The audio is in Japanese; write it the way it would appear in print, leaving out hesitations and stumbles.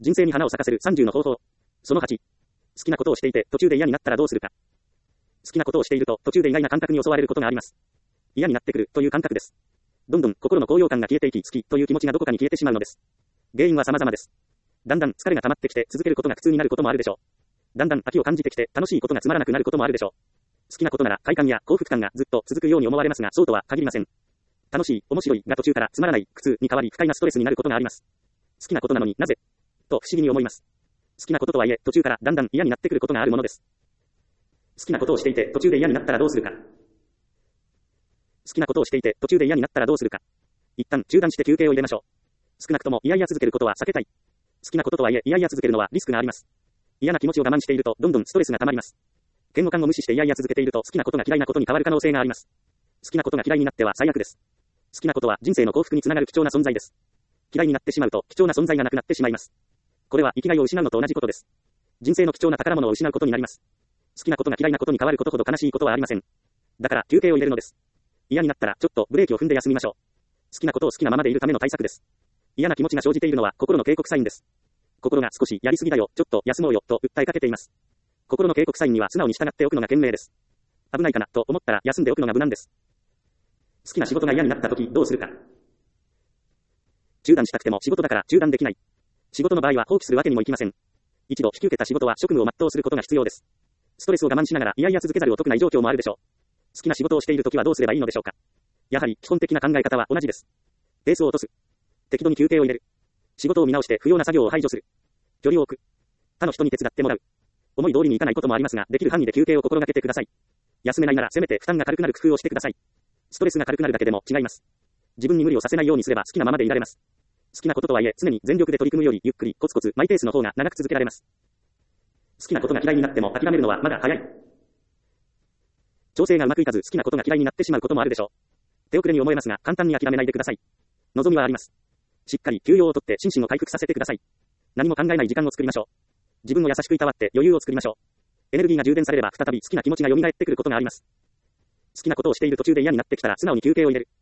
人生に花を咲かせる30の方法。その8。好きなことをしていて途中で嫌になったらどうするか。好きなことをしていると途中で意外な感覚に襲われることがあります。嫌になってくるという感覚です。どんどん心の高揚感が消えていき、好きという気持ちがどこかに消えてしまうのです。原因は様々です。だんだん疲れが溜まってきて続けることが苦痛になることもあるでしょう。だんだん飽きを感じてきて楽しいことがつまらなくなることもあるでしょう。好きなことなら快感や幸福感がずっと続くように思われますが、そうとは限りません。楽しい、面白いが途中からつまらない、苦痛に変わり不快なストレスになることがあります。好きなことなのになぜと不思議に思います。好きなこととはいえ途中からだんだん嫌になってくることがあるものです。好きなことをしていて途中で嫌になったらどうするか。好きなことをしていて途中で嫌になったらどうするか。一旦中断して休憩を入れましょう。少なくとも嫌々続けることは避けたい。好きなこととはいえ嫌々続けるのはリスクがあります。嫌な気持ちを我慢しているとどんどんストレスが溜まります。嫌悪感を無視して嫌々続けていると好きなことが嫌いなことに変わる可能性があります。好きなことが嫌いになっては最悪です。好きなことは人生の幸福につながる貴重な存在です。嫌いになってしまうと貴重な存在がなくなってしまいます。これは生きがいを失うのと同じことです。人生の貴重な宝物を失うことになります。好きなことが嫌いなことに変わることほど悲しいことはありません。だから休憩を入れるのです。嫌になったらちょっとブレーキを踏んで休みましょう。好きなことを好きなままでいるための対策です。嫌な気持ちが生じているのは心の警告サインです。心が少しやりすぎだよ、ちょっと休もうよと訴えかけています。心の警告サインには素直に従っておくのが賢明です。危ないかなと思ったら休んでおくのが無難です。好きな仕事が嫌になった時どうするか。中断したくても仕事だから中断できない。仕事の場合は放棄するわけにもいきません。一度引き受けた仕事は職務を全うすることが必要です。ストレスを我慢しながら嫌々続けざるを得ない状況もあるでしょう。好きな仕事をしているときはどうすればいいのでしょうか。やはり基本的な考え方は同じです。ペースを落とす。適度に休憩を入れる。仕事を見直して不要な作業を排除する。距離を置く。他の人に手伝ってもらう。思い通りにいかないこともありますが、できる範囲で休憩を心がけてください。休めないならせめて負担が軽くなる工夫をしてください。ストレスが軽くなるだけでも違います。自分に無理をさせないようにすれば好きなままでいられます。好きなこととはいえ常に全力で取り組むよりゆっくりコツコツマイペースの方が長く続けられます。好きなことが嫌いになっても諦めるのはまだ早い。調整がうまくいかず好きなことが嫌いになってしまうこともあるでしょう。手遅れに思えますが簡単に諦めないでください。望みはあります。しっかり休養をとって心身を回復させてください。何も考えない時間を作りましょう。自分を優しくいたわって余裕を作りましょう。エネルギーが充電されれば再び好きな気持ちが蘇ってくることがあります。好きなことをしている途中で嫌になってきたら素直に休憩を入れる。